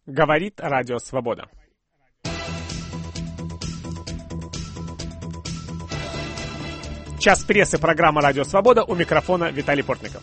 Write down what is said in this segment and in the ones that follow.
Говорит Радио Свобода. Час прессы, программа «Радио Свобода», у микрофона Виталий Портников.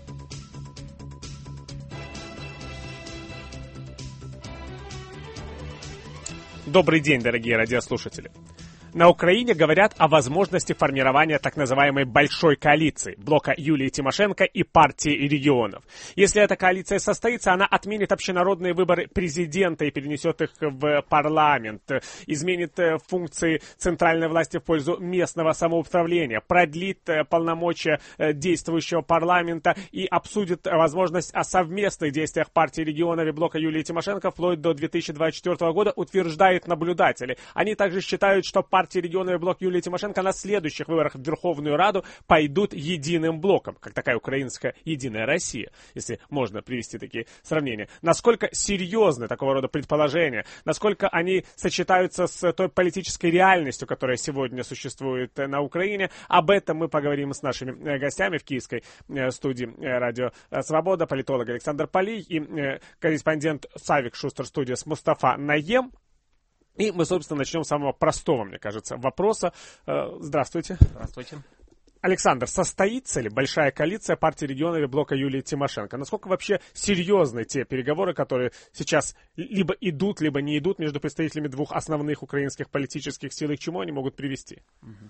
Добрый день, дорогие радиослушатели. На Украине говорят о возможности формирования так называемой большой коалиции блока Юлии Тимошенко и партии регионов. Если эта коалиция состоится, она отменит общенародные выборы президента и перенесет их в парламент, изменит функции центральной власти в пользу местного самоуправления, продлит полномочия действующего парламента и обсудит возможность о совместных действиях партии регионов и блока Юлии Тимошенко вплоть до 2024 года, утверждают наблюдатели. Они также считают, что партии регионов и блок Юлии Тимошенко на следующих выборах в Верховную Раду пойдут единым блоком, как такая украинская Единая Россия, если можно привести такие сравнения. Насколько серьезны такого рода предположения, насколько они сочетаются с той политической реальностью, которая сегодня существует на Украине, об этом мы поговорим с нашими гостями в киевской студии Радио Свобода, политолог Александр Полий и корреспондент Савик Шустер студия с Мустафа Наем. И мы, собственно, начнем с самого простого, мне кажется, вопроса. Здравствуйте. Здравствуйте. Александр, состоится ли большая коалиция партии регионов и блока Юлии Тимошенко? Насколько вообще серьезны те переговоры, которые сейчас либо идут, либо не идут между представителями двух основных украинских политических сил, и к чему они могут привести?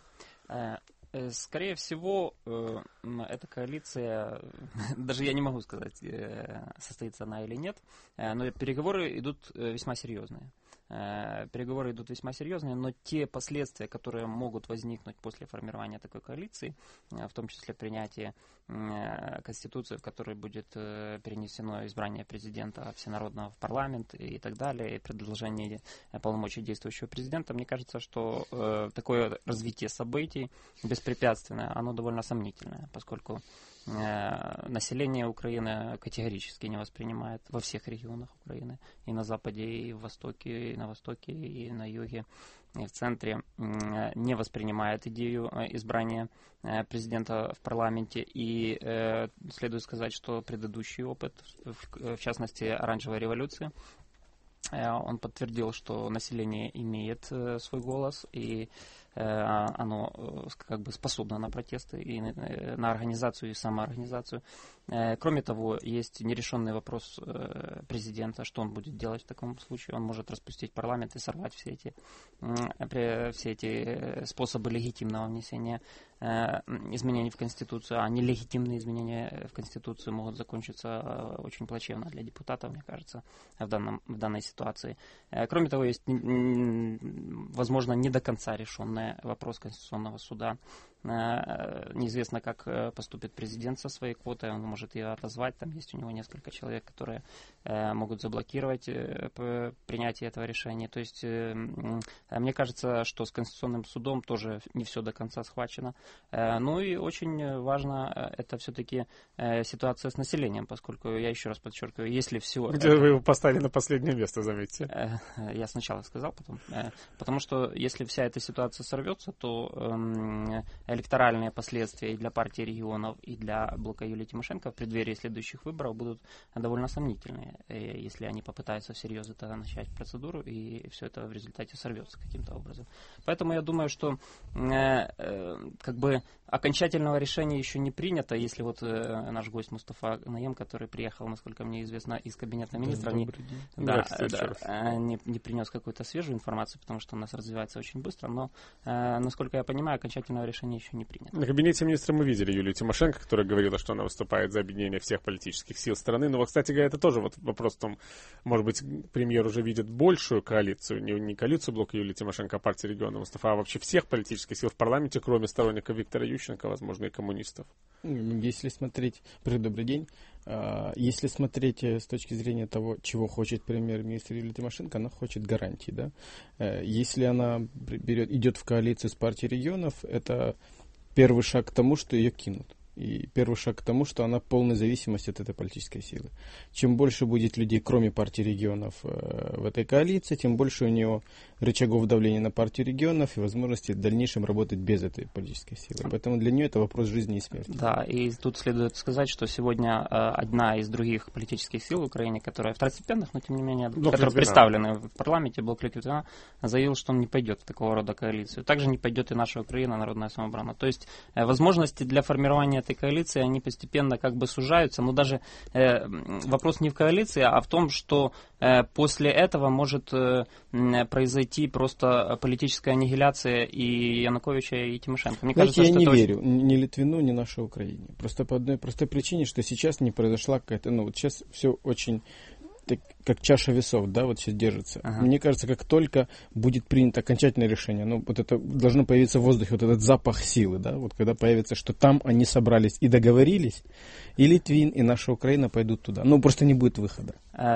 Скорее всего, эта коалиция, даже я не могу сказать, состоится она или нет, но переговоры идут весьма серьезные. Переговоры идут весьма серьезные, но те последствия, которые могут возникнуть после формирования такой коалиции, в том числе принятие Конституции, в которой будет перенесено избрание президента всенародного в парламент и так далее, и продолжение полномочий действующего президента, мне кажется, что такое развитие событий беспрепятственное, оно довольно сомнительное, поскольку население Украины категорически не воспринимает во всех регионах Украины, и на западе, и в востоке, и на востоке, и на юге, и в центре, не воспринимает идею избрания президента в парламенте. И следует сказать, что предыдущий опыт, в частности, оранжевой революции, он подтвердил, что население имеет свой голос, и оно как бы способно на протесты и на организацию и самоорганизацию. Кроме того, есть нерешенный вопрос президента, что он будет делать в таком случае. Он может распустить парламент и сорвать все эти способы легитимного внесения изменений в Конституцию, а нелегитимные изменения в Конституцию могут закончиться очень плачевно для депутатов, мне кажется, в данной ситуации. Кроме того, есть, возможно, не до конца решенный вопрос Конституционного суда. Неизвестно, как поступит президент со своей квотой, он может ее отозвать, там есть у него несколько человек, которые могут заблокировать принятие этого решения. То есть, мне кажется, что с Конституционным судом тоже не все до конца схвачено. Ну и очень важно, это все-таки ситуация с населением, поскольку, я еще раз подчеркиваю, если все... Где вы его поставили на последнее место, заметьте? Я сначала сказал, потом. Потому что если вся эта ситуация сорвется, то электоральные последствия и для партии регионов, и для блока Юлии Тимошенко в преддверии следующих выборов будут довольно сомнительные, если они попытаются всерьез это начать процедуру, и все это в результате сорвется каким-то образом. Поэтому я думаю, что как бы окончательного решения еще не принято, если вот наш гость Мустафа Наем, который приехал, насколько мне известно, из кабинета министров, не принес какую-то свежую информацию, потому что у нас развивается очень быстро, но, насколько я понимаю, окончательного решения еще не принято. На кабинете министра мы видели Юлию Тимошенко, которая говорила, что она выступает за объединение всех политических сил страны. Но, вот, кстати говоря, это тоже вот вопрос в том, может быть, премьер уже видит большую коалицию, не коалицию блока Юлии Тимошенко, а партии региона Мустафа, а вообще всех политических сил в парламенте, кроме сторонников Виктора Ющенко, возможно, и коммунистов. Если смотреть... Добрый день. Если смотреть с точки зрения того, чего хочет премьер-министр Юлия Тимошенко, она хочет гарантий, да? Если она идет в коалицию с партией регионов, это первый шаг к тому, что ее кинут. И первый шаг к тому, что она в полной зависимости от этой политической силы. Чем больше будет людей, кроме партии регионов, в этой коалиции, тем больше у нее рычагов давления на партию регионов и возможности в дальнейшем работать без этой политической силы. Поэтому для нее это вопрос жизни и смерти. Да, и тут следует сказать, что сегодня одна из других политических сил в Украине, которая второстепенных, но тем не менее, которые представлены в парламенте, Блок Литвина, заявил, что он не пойдет в такого рода коалицию. Также не пойдет и наша Украина, Народная самооборона. То есть возможности для формирования этой коалиции, они постепенно как бы сужаются, но даже вопрос не в коалиции, а в том, что после этого может произойти просто политическая аннигиляция и Януковича, и Тимошенко. Мне Знаете, кажется, я что не верю ни Литвину, ни нашей Украине. Просто по одной простой причине, что сейчас не произошла какая-то, вот сейчас все очень как чаша весов, да, вот сейчас держится. Ага. Мне кажется, как только будет принято окончательное решение, вот это должно появиться в воздухе, вот этот запах силы, да, вот когда появится, что там они собрались и договорились, и Литвин, и наша Украина пойдут туда. Просто не будет выхода.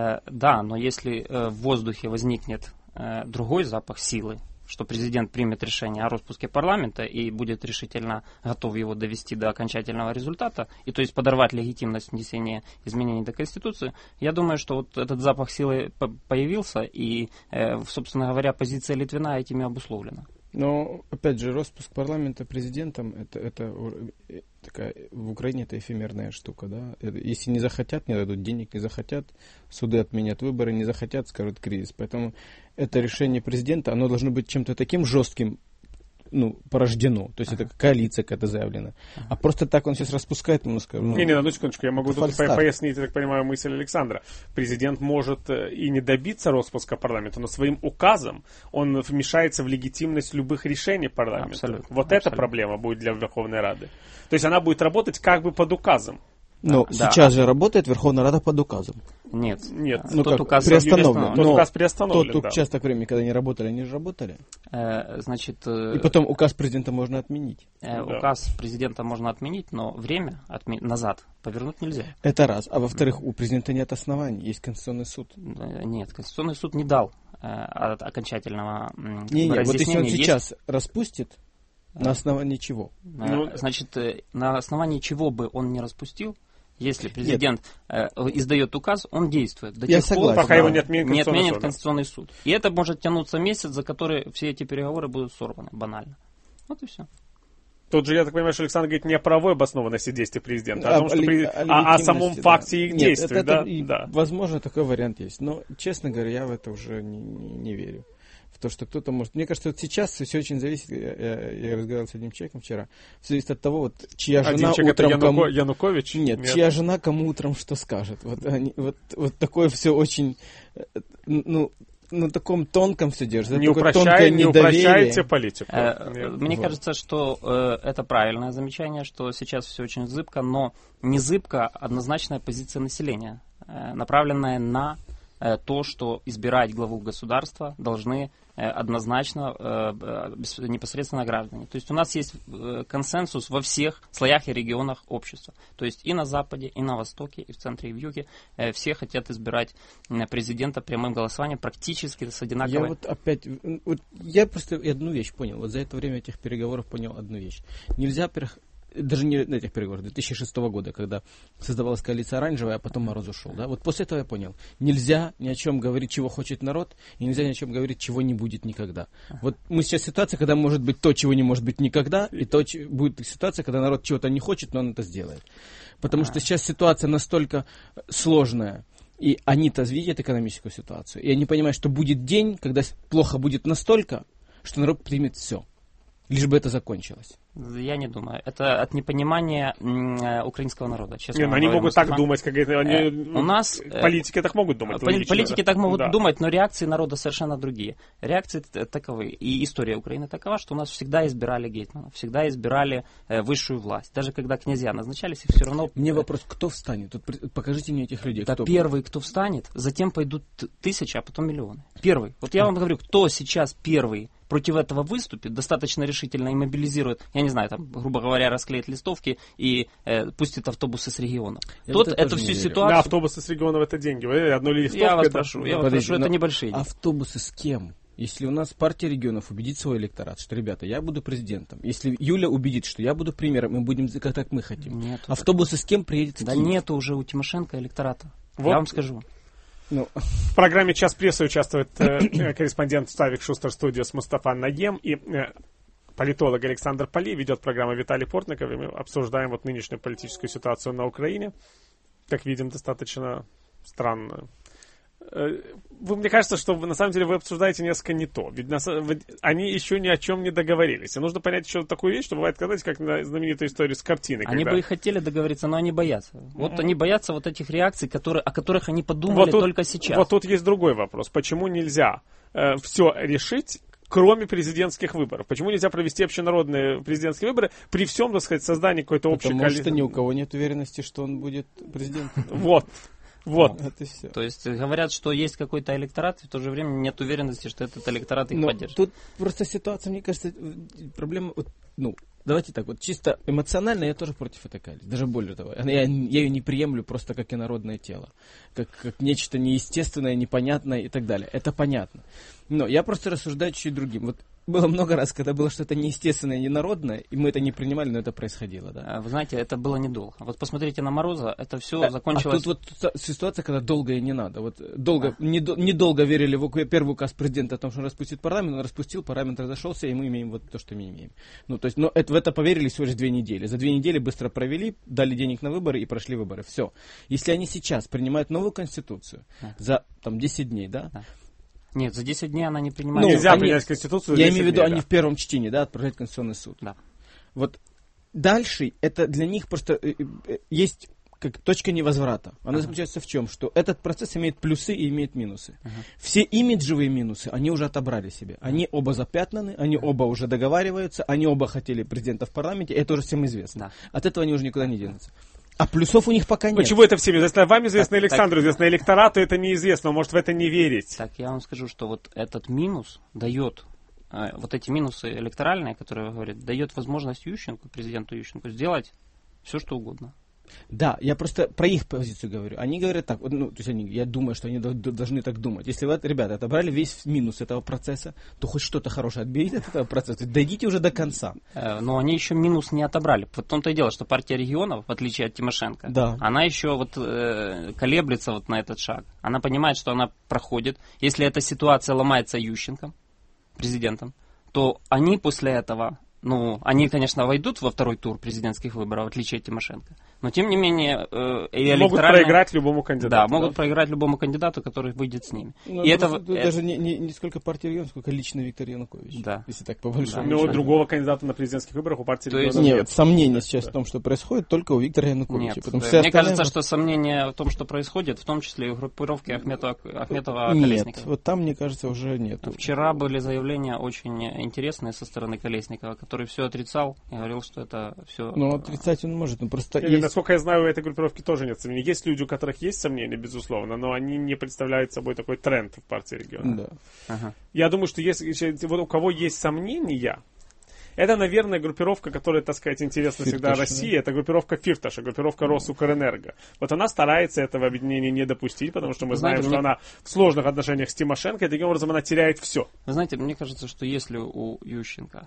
Да, но если в воздухе возникнет другой запах силы, что президент примет решение о распуске парламента и будет решительно готов его довести до окончательного результата, и то есть подорвать легитимность внесения изменений до Конституции, я думаю, что вот этот запах силы появился, и, собственно говоря, позиция Литвина этими обусловлена. Но, опять же, распуск парламента президентом, это такая, в Украине это эфемерная штука, да. Если не захотят, не дадут денег, не захотят, суды отменят выборы, не захотят, скажут кризис. Поэтому это решение президента, оно должно быть чем-то таким жестким, порождено. То есть это коалиция какая-то заявлена. А просто так он сейчас распускает, ему скажем. Не, одну секундочку, я могу тут пояснить, я так понимаю, мысль Александра. Президент может и не добиться распуска парламента, но своим указом он вмешается в легитимность любых решений парламента. Абсолютно. Эта проблема будет для Верховной Рады. То есть она будет работать как бы под указом. Но сейчас же работает Верховная Рада под указом. Нет. Тот указ приостановлен. Тот указ приостановлен, тот участок времени, когда не работали, они же работали. И потом указ президента можно отменить. Указ президента можно отменить, но время назад повернуть нельзя. Это раз. А во-вторых, у президента нет оснований, есть Конституционный суд. Нет, Конституционный суд не дал окончательного разъяснения. Вот если он сейчас распустит, на основании чего? Значит, на основании чего бы он не распустил, если президент издает указ, он действует до тех пор, пока его не отменит Конституционный суд. И это может тянуться месяц, за который все эти переговоры будут сорваны, банально. Вот и все. Тут же, я так понимаю, что Александр говорит не о правовой обоснованности действий президента, о самом факте их действий. Да. Возможно, такой вариант есть. Но, честно говоря, я в это уже не верю. В то, что кто-то может... Мне кажется, вот сейчас все очень зависит, я разговаривал с одним человеком вчера, все зависит от того, чья жена утром... Янукович? Нет, чья жена кому утром что скажет. Вот такое все очень... на таком тонком все держится. Не упрощайте политику. Мне кажется, что это правильное замечание, что сейчас все очень зыбко, но не зыбко, а однозначная позиция населения, направленная на то, что избирать главу государства должны однозначно непосредственно граждане. То есть у нас есть консенсус во всех слоях и регионах общества. То есть и на Западе, и на Востоке, и в центре, и в Юге все хотят избирать президента прямым голосованием практически с одинаковой... Я просто одну вещь понял. За это время этих переговоров понял одну вещь. Нельзя... Даже не на этих переговорах, 2006 года, когда создавалась коалиция оранжевая, а потом Мороз ушел. Да? Вот после этого я понял. Нельзя ни о чем говорить, чего хочет народ, и нельзя ни о чем говорить, чего не будет никогда. Вот мы сейчас в ситуации, когда может быть то, чего не может быть никогда, и то будет ситуация, когда народ чего-то не хочет, но он это сделает. Потому что сейчас ситуация настолько сложная, и они-то видят экономическую ситуацию, и они понимают, что будет день, когда плохо будет настолько, что народ примет все. Лишь бы это закончилось. Я не думаю. Это от непонимания украинского народа. Честно, они могут так думать, как это. У нас политики так могут думать. Политики так могут думать, но реакции народа совершенно другие. Реакции таковы. И история Украины такова, что у нас всегда избирали гетьманов, всегда избирали высшую власть. Даже когда князья назначались, их все равно... Мне вопрос, кто встанет? Покажите мне этих людей. Да, первый, кто встанет, затем пойдут тысячи, а потом миллионы. Первый. Вот я вам говорю, кто сейчас первый против этого выступит, достаточно решительно и мобилизирует, я не знаю, там, грубо говоря, расклеит листовки и пустит автобусы с регионов. Тот эту всю ситуацию... Да, автобусы с регионов это деньги. Одной листовки... Я вас прошу, это небольшие деньги. Автобусы с кем? Если у нас партия регионов убедит свой электорат, что, ребята, я буду президентом. Если Юля убедит, что я буду премьером, мы будем как мы хотим. Автобусы с кем приедет? Да нету уже у Тимошенко электората. Я вам скажу. В программе «Час прессы» участвует корреспондент Ставик Шустер Studios Мустафа Наем и политолог Александр Полей. Ведет программу Виталий Портников, и мы обсуждаем вот нынешнюю политическую ситуацию на Украине. Как видим, достаточно странную. Мне кажется, что на самом деле вы обсуждаете несколько не то. Ведь они еще ни о чем не договорились. И нужно понять еще такую вещь, что бывает, сказать, как на знаменитой истории с картиной. Они бы и хотели договориться, но они боятся. Вот они боятся вот этих реакций, о которых они подумали только сейчас. Вот тут есть другой вопрос. Почему нельзя все решить, кроме президентских выборов? Почему нельзя провести общенародные президентские выборы при всем, так сказать, создании какой-то общей коалиции? Потому что ни у кого нет уверенности, что он будет президентом. Вот. Это все. То есть говорят, что есть какой-то электорат, в то же время нет уверенности, что этот электорат их поддержит. Тут просто ситуация, мне кажется, проблема, давайте так, вот чисто эмоционально я тоже против этой коалиции. Даже более того, я ее не приемлю просто как инородное тело, как нечто неестественное, непонятное и так далее. Это понятно. Но я просто рассуждаю чуть-чуть другим. Вот было много раз, когда было что-то неестественное, ненародное, и мы это не принимали, но это происходило, да. Вы знаете, это было недолго. Вот посмотрите на Мороза, это все закончилось... А тут вот ситуация, когда долго и не надо. Вот недолго верили в первый указ президента о том, что он распустит парламент, он распустил, парламент разошелся, и мы имеем вот то, что мы имеем. В это поверили всего лишь 2 недели. За 2 недели быстро провели, дали денег на выборы и прошли выборы. Все. Если они сейчас принимают новую конституцию за 10 дней, да. Нет, за 10 дней она не принимает. Нельзя принять Конституцию. Я имею в виду, они в первом чтении, да, отправляют в Конституционный суд. Да. Вот дальше это для них просто есть как точка невозврата. Она заключается в чем? Что этот процесс имеет плюсы и имеет минусы. Все имиджевые минусы они уже отобрали себе. Они оба запятнаны, они оба уже договариваются, они оба хотели президента в парламенте, это уже всем известно. Да. От этого они уже никуда не денутся. А плюсов у них пока нет. Почему это всем известно? Вам известно, Александру известно, электорату это неизвестно, он может в это не верить. Так, я вам скажу, что вот этот минус дает, вот эти минусы электоральные, которые вы говорите, дает возможность президенту Ющенку сделать все, что угодно. Да, я просто про их позицию говорю. Они говорят так, я думаю, что они должны так думать. Если вы, ребята, отобрали весь минус этого процесса, то хоть что-то хорошее отберите от этого процесса, дойдите уже до конца. Но они еще минус не отобрали. В том-то и дело, что партия регионов, в отличие от Тимошенко, она еще колеблется на этот шаг. Она понимает, что она проходит. Если эта ситуация ломается Ющенком, президентом, то они после этого... они, конечно, войдут во второй тур президентских выборов, в отличие от Тимошенко. Но, тем не менее, могут проиграть любому кандидату. Да, могут проиграть любому кандидату, который выйдет с ними. Даже не сколько партии регионов, сколько лично Виктор Янукович. Да. Если так по большому счету. Но другого кандидата на президентских выборах у партии регионов нет. Сомнения сейчас в том, что происходит, только у Виктора Януковича. Нет, мне кажется, что сомнения в том, что происходит, в том числе и у группировки Ахметова-Колесникова. Нет, вот там, мне кажется, уже нет. Вчера были заявления очень интересные со стороны Колесникова, который все отрицал и говорил, что это все... Отрицать он может, просто... Насколько я знаю, у этой группировки тоже нет сомнений. Есть люди, у которых есть сомнения, безусловно, но они не представляют собой такой тренд в партии региона. Да. Я думаю, что если у кого есть сомнения, это, наверное, группировка, которая, так сказать, интересна всегда России. Это группировка Фирташа, группировка Росукрэнерго. Вот она старается этого объединения не допустить, потому что мы знаем, что она в сложных отношениях с Тимошенко, и таким образом она теряет все. Вы знаете, мне кажется, что если у Ющенко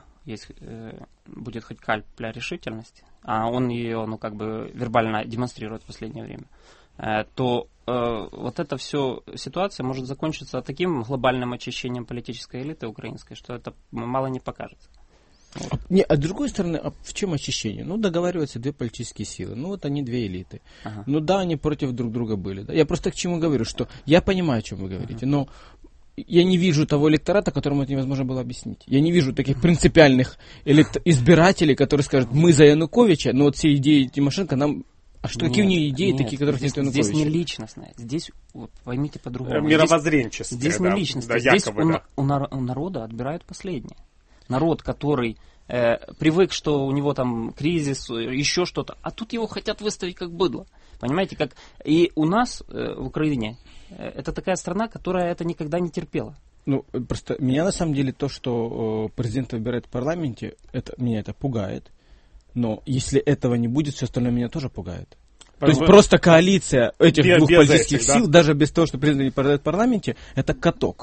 будет хоть капля решительности, а он ее, вербально демонстрирует в последнее время, то вот эта вся ситуация может закончиться таким глобальным очищением политической элиты украинской, что это мало не покажется. А с другой стороны, в чем очищение? Договариваются 2 политические силы. Они 2 элиты. Они против друг друга были. Да? Я просто к чему говорю, что я понимаю, о чем вы говорите, но я не вижу того электората, которому это невозможно было объяснить. Я не вижу таких принципиальных избирателей, которые скажут, мы за Януковича, но все идеи Тимошенко нам... А что, какие у нее идеи такие, которых нет Януковича? Здесь не личностное, здесь, поймите по-другому. Мировоззренческое. Здесь не личностное, здесь у народа отбирают последнее. Народ, который привык, что у него там кризис, еще что-то, а тут его хотят выставить как быдло. Понимаете, как и у нас в Украине это такая страна, которая это никогда не терпела. Просто меня на самом деле то, что президент выбирает в парламенте, меня это пугает. Но если этого не будет, все остальное меня тоже пугает. То есть просто коалиция этих 2 политических сил, даже без того, что президент не побеждает в парламенте, это каток.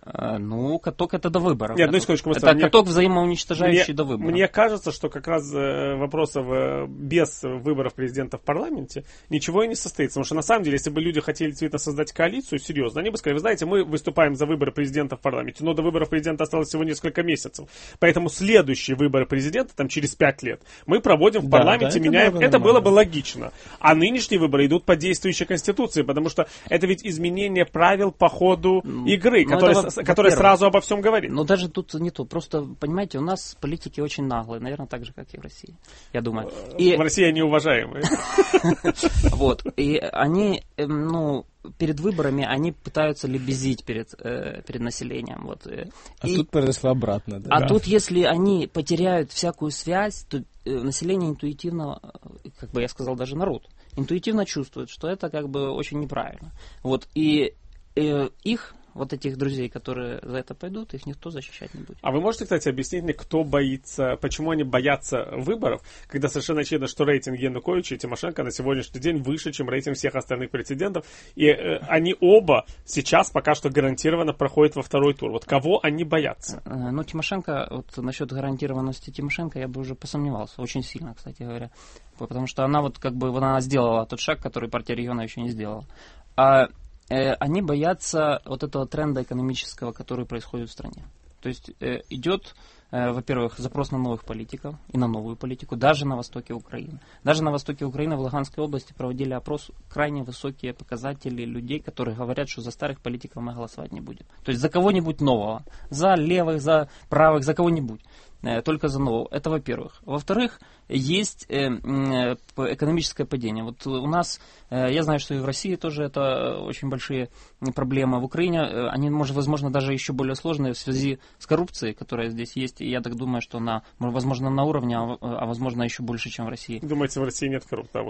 Ну, каток это до выборов. Нет, одну секундочку. Это каток взаимоуничтожающий до выборов. Мне кажется, что как раз вопросов без выборов президента в парламенте ничего и не состоится. Потому что на самом деле, если бы люди хотели действительно создать коалицию, серьезно, они бы сказали, вы знаете, мы выступаем за выборы президента в парламенте, но до выборов президента осталось всего несколько месяцев. Поэтому следующие выборы президента, там через 5 лет, мы проводим в парламенте, меняем. Это было бы логично. А нынешние выборы идут по действующей конституции, потому что это ведь изменение правил по ходу игры, который сразу обо всем говорит. Но даже тут не то. Просто, понимаете, у нас политики очень наглые, наверное, так же, как и в России, я думаю. В России они уважаемые. Вот. И они, перед выборами они пытаются лебезить перед населением. Вот. Тут произошло обратно. Да? А тут, если они потеряют всякую связь, то население интуитивно, как бы я сказал, даже народ, интуитивно чувствует, что это как бы очень неправильно. Вот. И их, вот этих друзей, которые за это пойдут, их никто защищать не будет. А вы можете, кстати, объяснить мне, кто боится, почему они боятся выборов, когда совершенно очевидно, что рейтинг Януковича и Тимошенко на сегодняшний день выше, чем рейтинг всех остальных претендентов, и они оба сейчас пока что гарантированно проходят во второй тур. Вот кого они боятся? Ну, Тимошенко, вот насчет гарантированности Тимошенко я бы уже посомневался, очень сильно, кстати говоря, потому что она вот как бы она сделала тот шаг, который партия региона еще не сделала. Они боятся вот этого тренда экономического, который происходит в стране. То есть идет, во-первых, запрос на новых политиков и на новую политику, даже на востоке Украины. Даже на востоке Украины, в Луганской области, проводили опрос, крайне высокие показатели людей, которые говорят, что за старых политиков мы голосовать не будем. То есть за кого-нибудь нового, за левых, за правых, за кого-нибудь. Только за нового. Это во-первых. Во-вторых, есть экономическое падение. Вот у нас, я знаю, что и в России тоже это очень большие проблемы. В Украине они, возможно, даже еще более сложные в связи с коррупцией, которая здесь есть. И я так думаю, что она, возможно, на уровне, а возможно, еще больше, чем в России. Думаете, в России нет коррупции?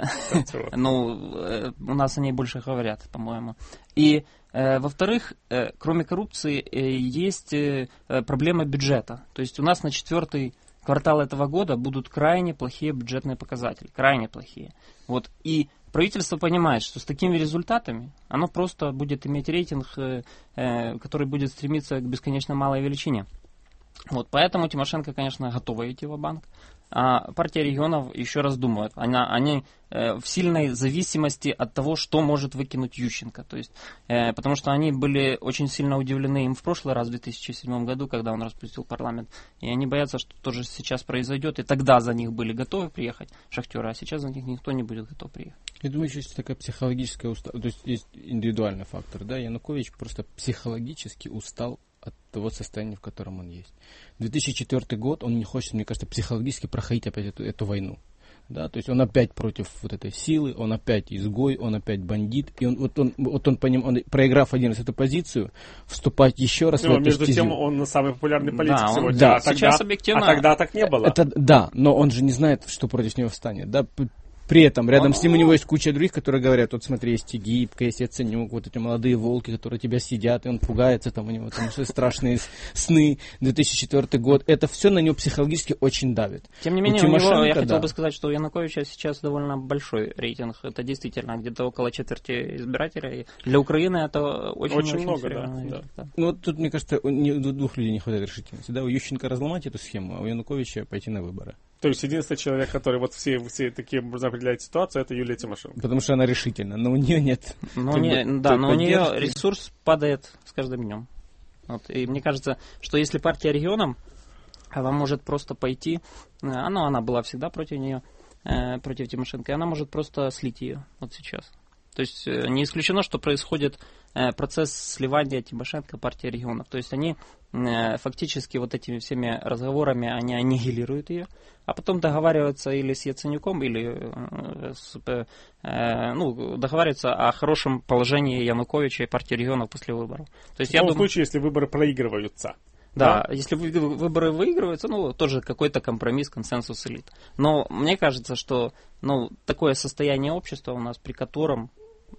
Ну, у нас о ней больше говорят, по-моему. И во-вторых, кроме коррупции, есть проблема бюджета. То есть у нас на 4-й квартал этого года будут крайне плохие бюджетные показатели. Крайне плохие. Вот. И правительство понимает, что с такими результатами оно просто будет иметь рейтинг, который будет стремиться к бесконечно малой величине. Вот. Поэтому Тимошенко, конечно, готова идти в банк. А партия регионов еще раз думает. Они в сильной зависимости от того, что может выкинуть Ющенко. То есть, потому что они были очень сильно удивлены им в прошлый раз, в 2007 году, когда он распустил парламент. И они боятся, что тоже сейчас произойдет. И тогда за них были готовы приехать шахтеры, а сейчас за них никто не будет готов приехать. Я думаю, еще есть такая психологическая усталость. То есть есть индивидуальный фактор. Да? Янукович просто психологически устал от того состояния, в котором он есть. 2004 год, он не хочет, мне кажется, психологически проходить опять эту войну. Да? То есть он опять против вот этой силы, он опять изгой, он опять бандит. И он проиграв один раз эту позицию, вступать еще раз в эту между стезю. тем, он самый популярный политик да, сегодня. Да, сейчас объективно. А тогда так не было. Да, но он же не знает, что против него встанет. Да? При этом рядом с ним у него есть куча других, которые говорят, вот смотри, есть Тигибко, есть Яценюк, вот эти молодые волки, которые тебя сидят, и он пугается, там у него там страшные сны, 2004 год. Это все на него психологически очень давит. Тем не менее, у него, я хотел бы сказать, что у Януковича сейчас довольно большой рейтинг. Это действительно где-то около четверти избирателей. Для Украины это очень много, да. Ну вот тут, мне кажется, у двух людей не хватает решительности. Да, у Ющенко разломать эту схему, а у Януковича пойти на выборы. То есть единственный человек, который вот все такие можно определять ситуацию, это Юлия Тимошенко. Потому что она решительна, но у нее нет. Но у нее ресурс падает с каждым днем. Вот. И мне кажется, что если партия регионов, она может просто пойти, она была всегда против нее, против Тимошенко, и она может просто слить ее вот сейчас. То есть не исключено, что происходит процесс сливания Тимошенко партии регионов. То есть они фактически вот этими всеми разговорами они аннигилируют ее, а потом договариваются или с Яценюком, или договариваются о хорошем положении Януковича и партии регионов после выборов. То есть, в том случае, если выборы проигрываются. Да, если выборы выигрываются, тоже какой-то компромисс, консенсус элит. Но мне кажется, что такое состояние общества у нас, при котором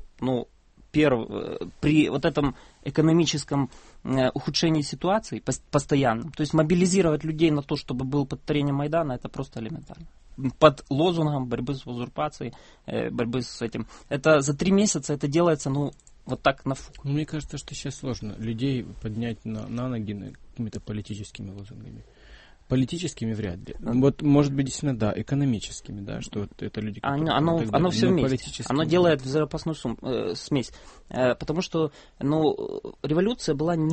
при вот этом экономическом ухудшении ситуации постоянном, то есть мобилизировать людей на то, чтобы был повторение Майдана, это просто элементарно. Под лозунгом борьбы с узурпацией, борьбы с этим. Это за 3 месяца это делается, вот так на фук. Мне кажется, что сейчас сложно людей поднять на ноги какими-то политическими лозунгами. Политическими вряд ли. Вот, может быть, действительно, да, экономическими, да, что вот это люди... Оно все вместе. Оно делает взрывоопасную смесь. Потому что, революция была не...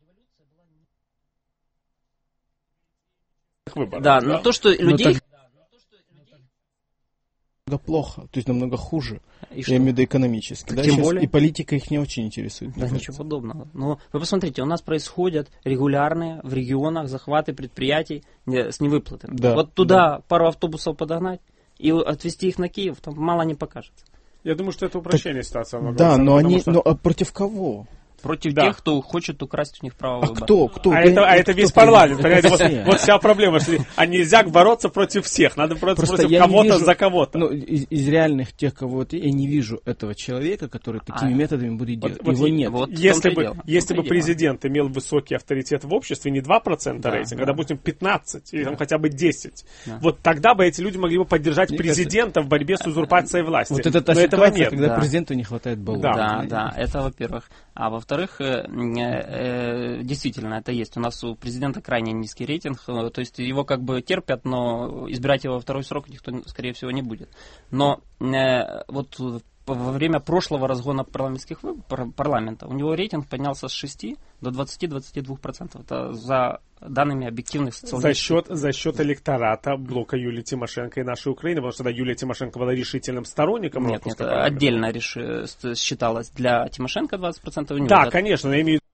Выборы, да, но то, что людей... плохо, то есть намного хуже. И я имею в виду экономически. Да, тем более... И политика их не очень интересует. Да, ничего подобного. Но вы посмотрите, у нас происходят регулярные в регионах захваты предприятий с невыплатами. Да, вот туда пару автобусов подогнать и отвезти их на Киев, там мало не покажется. Я думаю, что это упрощение ситуации. Да, но а против кого? Против тех, кто хочет украсть у них право выбора. Кто? Это весь парламент, понимаете? Вот вся проблема, что нельзя бороться против всех, надо бороться против кого-то за кого-то. Ну, из реальных тех, кого я не вижу этого человека, который такими методами будет делать. Его нет. Если бы президент имел высокий авторитет в обществе, не 2% рейтинга, а, допустим, 15 или хотя бы 10, вот тогда бы эти люди могли бы поддержать президента в борьбе с узурпацией власти. Вот это та ситуация, когда президенту не хватает баллов. Да, это во-первых. А во-вторых, действительно, это есть. У нас у президента крайне низкий рейтинг, то есть его как бы терпят, но избирать его во второй срок никто, скорее всего, не будет. Но вот во время прошлого разгона парламентских выборов, парламента у него рейтинг поднялся с 6 до 20-22%. Это за данными объективных социологических... За счет электората блока Юлии Тимошенко и нашей Украины, потому что тогда Юлия Тимошенко была решительным сторонником. Нет, отдельно считалось для Тимошенко 20%. У него да, конечно, но я имею в виду...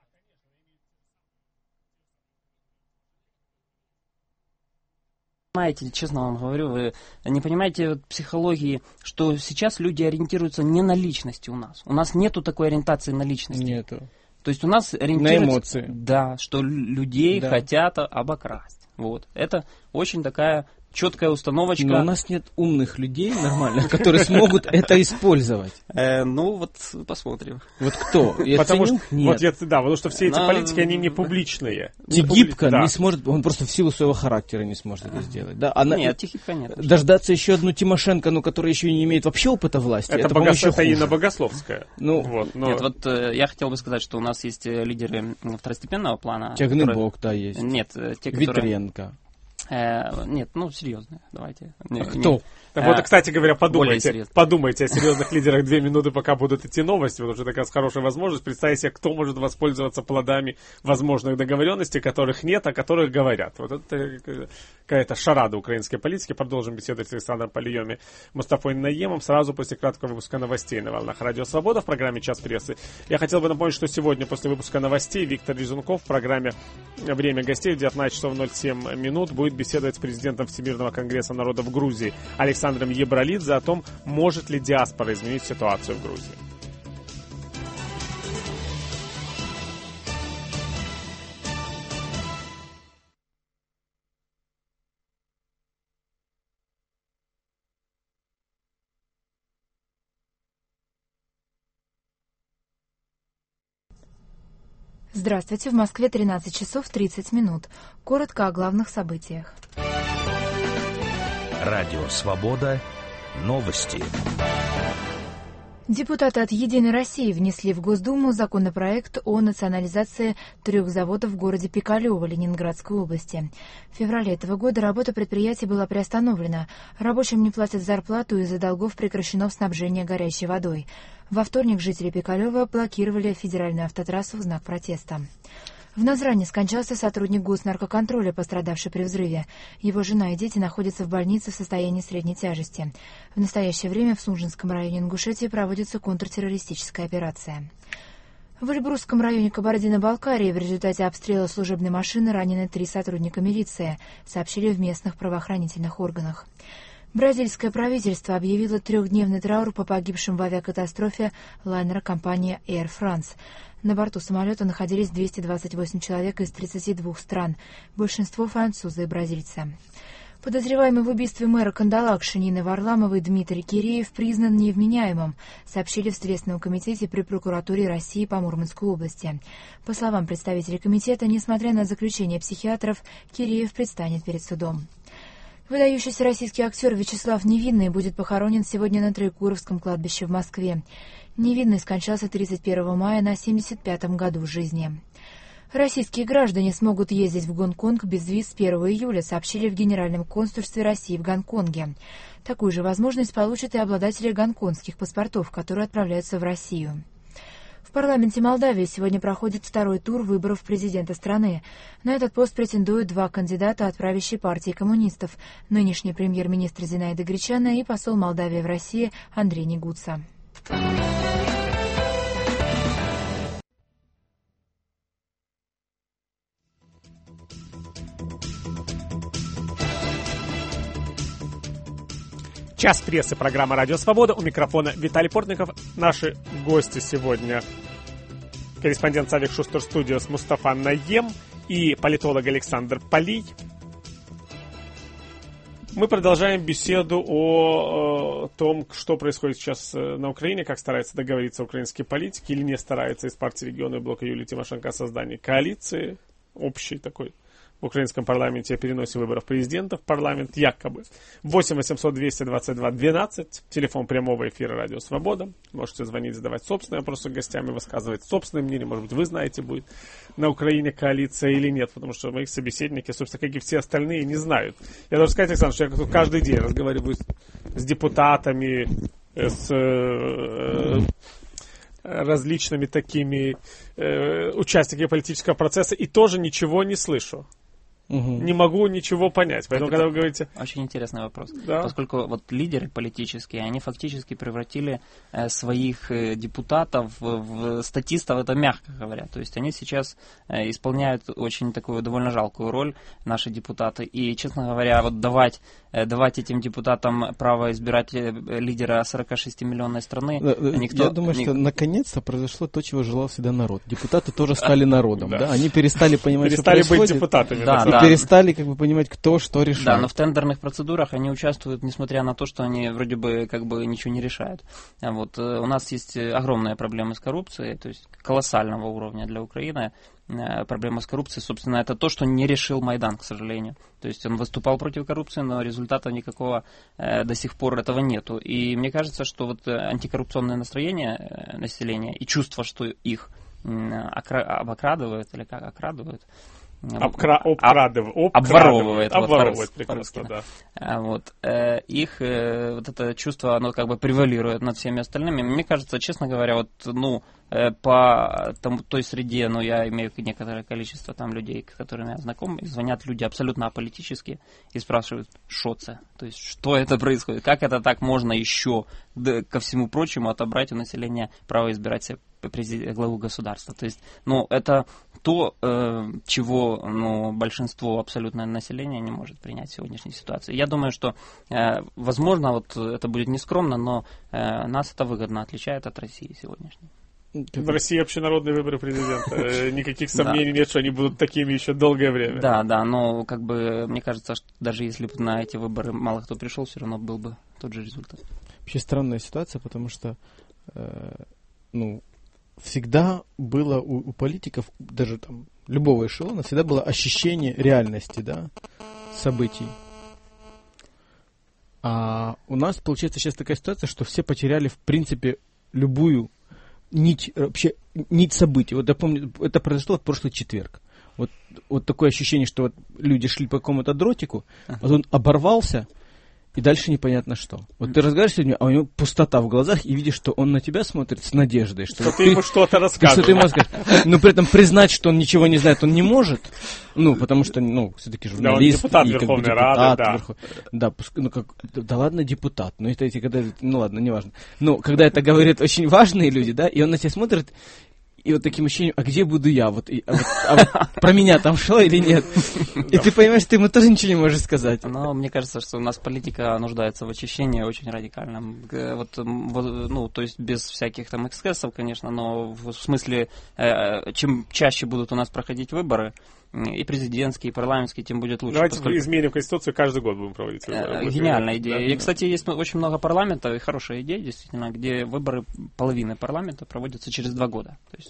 Понимаете, честно вам говорю, вы не понимаете психологии, что сейчас люди ориентируются не на личности у нас. У нас нету такой ориентации на личности. Нету. То есть у нас ориентируются... На эмоции. Да, что людей хотят обокрасть. Вот. Это очень такая четкая установочка. Но у нас нет умных людей нормальных, которые смогут это использовать. Вот посмотрим. Вот кто? Потому что все эти политики, они не публичные. Тихипка не сможет, он просто в силу своего характера не сможет это сделать. Нет, Тихипка нет. Дождаться еще одну Тимошенко, которая еще и не имеет вообще опыта власти. Это Инна Богословская. Нет, вот я хотел бы сказать, что у нас есть лидеры второстепенного плана. Тягнебок, есть. Нет, те, которые... Витренко. Нет, серьезно, давайте. Кто? Вот, кстати говоря, подумайте о серьезных лидерах 2 минуты, пока будут идти новости, потому что это как раз хорошая возможность представить себе, кто может воспользоваться плодами возможных договоренностей, которых нет, о которых говорят. Вот это какая-то шарада украинской политики. Продолжим беседовать с Александром Полиёми, Мустафой Наемом сразу после краткого выпуска новостей на волнах Радио Свобода в программе «Час прессы». Я хотел бы напомнить, что сегодня после выпуска новостей Виктор Резунков в программе «Время гостей» в 19 часов 07 минут будет беседовать с президентом Всемирного конгресса народов Грузии Александром Ебралидзе о том, может ли диаспора изменить ситуацию в Грузии. Здравствуйте, в Москве 13 часов 30 минут. Коротко о главных событиях. Радио «Свобода». Новости. Депутаты от «Единой России» внесли в Госдуму законопроект о национализации 3 заводов в городе Пикалево Ленинградской области. В феврале этого года работа предприятий была приостановлена. Рабочим не платят зарплату, из-за долгов прекращено снабжение горячей водой. Во вторник жители Пикалева блокировали федеральную автотрассу в знак протеста. В Назране скончался сотрудник госнаркоконтроля, пострадавший при взрыве. Его жена и дети находятся в больнице в состоянии средней тяжести. В настоящее время в Сунжинском районе Ингушетии проводится контртеррористическая операция. В Эльбрусском районе Кабардино-Балкарии в результате обстрела служебной машины ранены 3 сотрудника милиции, сообщили в местных правоохранительных органах. Бразильское правительство объявило 3-дневный траур по погибшим в авиакатастрофе лайнера компании Air France. На борту самолета находились 228 человек из 32 стран, большинство французы и бразильцы. Подозреваемый в убийстве мэра Кандалакши Нины Варламовой Дмитрий Киреев признан невменяемым, сообщили в Следственном комитете при прокуратуре России по Мурманской области. По словам представителей комитета, несмотря на заключение психиатров, Киреев предстанет перед судом. Выдающийся российский актер Вячеслав Невинный будет похоронен сегодня на Троекуровском кладбище в Москве. Невинный скончался 31 мая на 75-м году жизни. Российские граждане смогут ездить в Гонконг без виз с 1 июля, сообщили в Генеральном консульстве России в Гонконге. Такую же возможность получат и обладатели гонконгских паспортов, которые отправляются в Россию. В парламенте Молдавии сегодня проходит второй тур выборов президента страны. На этот пост претендуют два кандидата от правящей партии коммунистов, нынешний премьер-министр Зинаида Гречана и посол Молдавии в России Андрей Негуца. Час прессы, программа «Радио Свобода». У микрофона Виталий Портников. Наши гости сегодня: корреспондент Савик Шустер Студиос Мустафа Наем и политолог Александр Полий. Мы продолжаем беседу о том, что происходит сейчас на Украине, как стараются договориться украинские политики или не стараются из партии региона и блока Юлии Тимошенко о создании коалиции общей такой в украинском парламенте о переносе выборов президента в парламент, якобы. 8 800 222 12, телефон прямого эфира «Радио Свобода». Можете звонить, задавать собственные вопросы гостям и высказывать собственное мнение. Может быть, вы знаете, будет на Украине коалиция или нет, потому что моих собеседники, собственно, как и все остальные, не знают. Я должен сказать, Александр, что я каждый день разговариваю с депутатами, с различными такими участниками политического процесса и тоже ничего не слышу. Не могу ничего понять. Поэтому, когда вы говорите... Очень интересный вопрос. Да. Поскольку вот лидеры политические, они фактически превратили своих депутатов в статистов, это мягко говоря. То есть они сейчас исполняют очень такую довольно жалкую роль, наши депутаты. И, честно говоря, вот давать этим депутатам право избирать лидера 46-миллионной страны... Я думаю, что наконец-то произошло то, чего желал всегда народ. Депутаты тоже стали народом. Да? Они перестали понимать, что происходит. Перестали быть депутатами. Перестали понимать, кто что решает. Да, но в тендерных процедурах они участвуют, несмотря на то, что они вроде бы ничего не решают. Вот. У нас есть огромные проблемы с коррупцией, то есть колоссального уровня для Украины. Проблема с коррупцией, собственно, это то, что не решил Майдан, к сожалению. То есть он выступал против коррупции, но результата никакого до сих пор этого нету. И мне кажется, что вот антикоррупционное настроение населения и чувство, что их обкрадывают, или как окрадывают, обворовывает, прекрасно, да. Вот. Их вот это чувство, оно как бы превалирует над всеми остальными. Мне кажется, честно говоря, по той среде, я имею некоторое количество там людей, с которыми я знаком, и звонят люди абсолютно аполитические и спрашивают, что это? То есть, что это происходит? Как это так можно еще, ко всему прочему, отобрать у населения право избирать себе главу государства? То есть, это то, чего большинство абсолютное населения не может принять в сегодняшней ситуации. Я думаю, что, возможно, это будет нескромно, но нас это выгодно отличает от России сегодняшней. В России общенародные выборы президента. Никаких сомнений нет, что они будут такими еще долгое время. Да, но мне кажется, что даже если бы на эти выборы мало кто пришел, все равно был бы тот же результат. Вообще странная ситуация, потому что всегда было у политиков, даже там любого эшелона, всегда было ощущение реальности, да, событий. А у нас получается сейчас такая ситуация, что все потеряли в принципе любую нить событий. Вот я помню, это произошло в прошлый четверг. Вот такое ощущение, что люди шли по какому-то дротику, он оборвался, и дальше непонятно что. Вот ты разговариваешь с людьми, а у него пустота в глазах, и видишь, что он на тебя смотрит с надеждой. Что ты ему что-то рассказываешь. Что ты ему скажешь. Но при этом признать, что он ничего не знает, он не может. Потому что, все-таки журналист. Да, он депутат Верховной Рады, да. Да ладно, депутат. Ладно, неважно. Но когда это говорят очень важные люди, да, и он на тебя смотрит, и вот таким ощущением, а где буду я? Про меня там шло или нет? И ты понимаешь, ты ему тоже ничего не можешь сказать. Но мне кажется, что у нас политика нуждается в очищении очень радикальном. То есть без всяких там эксцессов, конечно, но в смысле, чем чаще будут у нас проходить выборы, и президентские, и парламентские, тем будет лучше. Давайте изменим Конституцию, каждый год будем проводить выборы. Гениальная идея. И, кстати, есть очень много парламентов, и хорошая идея, действительно, где выборы половины парламента проводятся через 2 года. То есть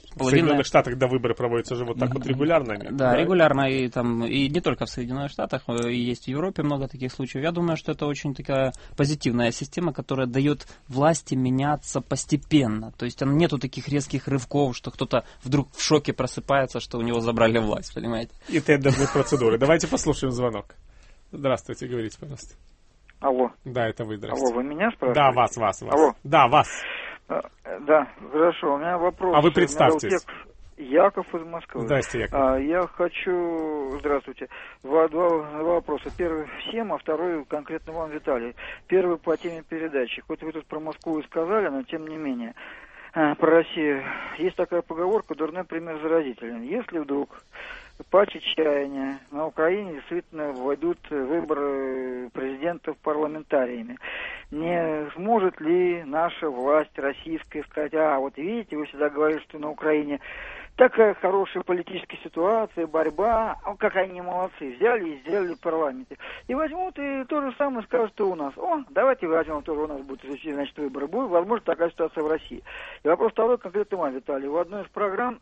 В Соединенных Штатах, да, выборы проводятся же вот так вот регулярно. Да, регулярно, и не только в Соединенных Штатах, и есть в Европе много таких случаев. Я думаю, что это очень такая позитивная система, которая дает власти меняться постепенно. То есть нету таких резких рывков, что кто-то вдруг в шоке просыпается, что у него забрали власть, понимаете? И тендерные процедуры. Давайте послушаем звонок. Здравствуйте, говорите, пожалуйста. Алло. Да, это вы, здравствуйте. Алло, вы меня спрашиваете? Да, вас. Алло. Да, вас. Да, хорошо, у меня вопрос. А вы представьтесь. Яков из Москвы. Здрасте, Яков. Я хочу... Здравствуйте. Два вопроса. Первый всем, а второй конкретно вам, Виталий. Первый по теме передачи. Хоть вы тут про Москву и сказали, но тем не менее. Про Россию. Есть такая поговорка: дурной пример заразителен. Если вдруг по чаяния на Украине действительно войдут выборы президентов парламентариями, не сможет ли наша власть российская сказать: вот видите, вы всегда говорили, что на Украине такая хорошая политическая ситуация, борьба, как они молодцы, взяли и сделали в парламенте. И возьмут и то же самое скажут, что у нас. Давайте возьмем, тоже у нас будут, значит, выборы. Будет, возможно, такая ситуация в России. И вопрос второй конкретно вам, Виталий. В одной из программ,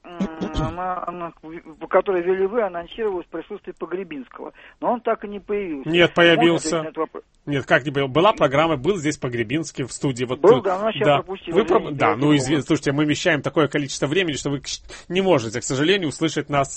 по которой вели вы, анонсировалось присутствие Погребинского. Но он так и не появился. Нет, появился. Нет, как не был. Была программа, был здесь Погребинский в студии. Вот, был, да, но сейчас пропустил. Да, ну, извините, слушайте, мы вмещаем такое количество времени, что вы не можете, к сожалению, услышать нас,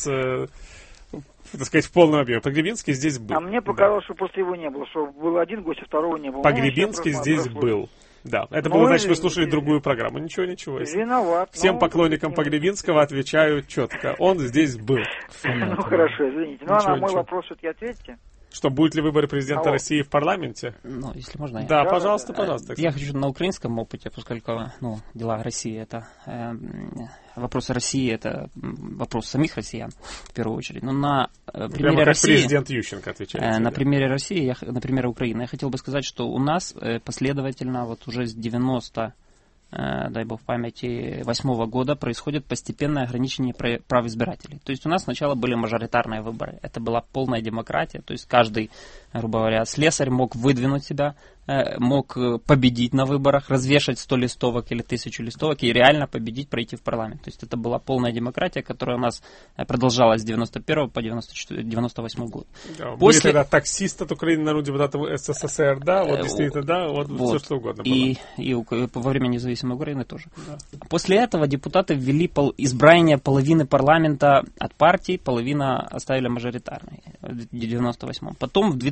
так сказать, в полном объеме. Погребинский здесь был. А мне показалось, что после его не было, что был один гость, а второго не было. Погребинский здесь был. Да, это было, значит, вы слушали другую программу. Ничего. Виноват. Всем поклонникам Погребинского отвечаю четко. Он здесь был. Ну, хорошо, извините. Ну, а на мой вопрос все-таки ответьте. Что, будут ли выборы президента России в парламенте? Ну, если можно. Да, пожалуйста. Я хочу на украинском опыте, поскольку дела России это вопросы России это вопрос самих россиян в первую очередь. Но на примере России, президент Ющенко отвечает. На примере России, на примере Украины, я хотел бы сказать, что у нас последовательно вот уже с 90, дай бог памяти, 8 года происходит постепенное ограничение прав избирателей. То есть у нас сначала были мажоритарные выборы. Это была полная демократия. То есть каждый, грубо говоря, слесарь мог выдвинуть себя, мог победить на выборах, развешать 100 листовок или 1000 листовок и реально победить, пройти в парламент. То есть это была полная демократия, которая у нас продолжалась с 91 по 98 год. Да, были тогда таксист от Украины на народе этого СССР, да, вот действительно, да, вот все что угодно было. И во время независимой Украины тоже. Да. После этого депутаты ввели избрание половины парламента от партий, половина оставили мажоритарной в 98-м. Потом в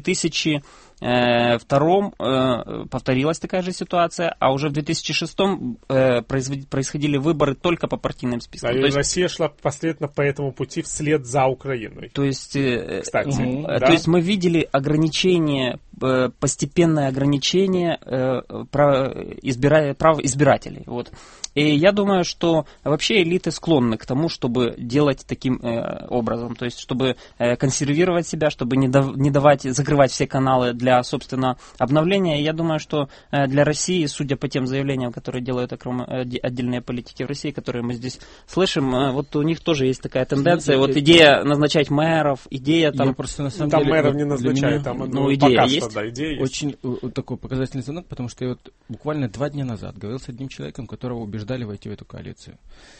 2002 повторилась такая же ситуация, а уже в 2006-м происходили выборы только по партийным спискам. Да, и Россия шла последовательно по этому пути вслед за Украиной. То есть, кстати, то есть мы видели ограничение, постепенное ограничение прав избирателей. Вот. И я думаю, что вообще элиты склонны к тому, чтобы делать таким образом, то есть чтобы консервировать себя, чтобы не давать, закрывать все каналы для, собственно, обновления. И я думаю, что для России, судя по тем заявлениям, которые делают отдельные политики в России, которые мы здесь слышим, вот у них тоже есть такая тенденция, вот идея назначать мэров, идея там... Просто, на самом там деле, мэров не назначают, там идея пока есть. что, да, идея есть. Очень такой показательный звонок, потому что я вот буквально 2 дня назад говорил с одним человеком, которого убеждали войти в эту коалицию.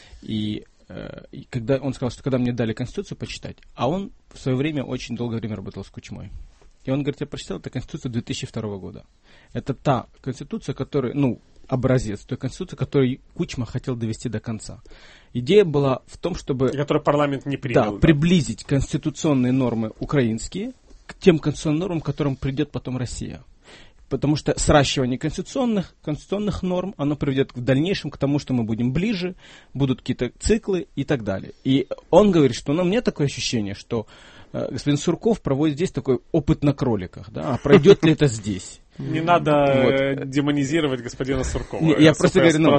И когда он сказал, что когда мне дали Конституцию почитать, а он в свое время очень долгое время работал с Кучмой. И он говорит, я прочитал, это Конституция 2002 года. Это та Конституция, которая, образец той Конституции, которую Кучма хотел довести до конца. Идея была в том, чтобы... Которую парламент не принял. Да, приблизить конституционные нормы украинские к тем конституционным нормам, к которым придет потом Россия. Потому что сращивание конституционных норм, оно приведет в дальнейшем к тому, что мы будем ближе, будут какие-то циклы и так далее. И он говорит, что у меня такое ощущение, что господин Сурков проводит здесь такой опыт на кроликах. Да? А пройдет ли это здесь? Не надо демонизировать господина Суркова. Я просто говорю,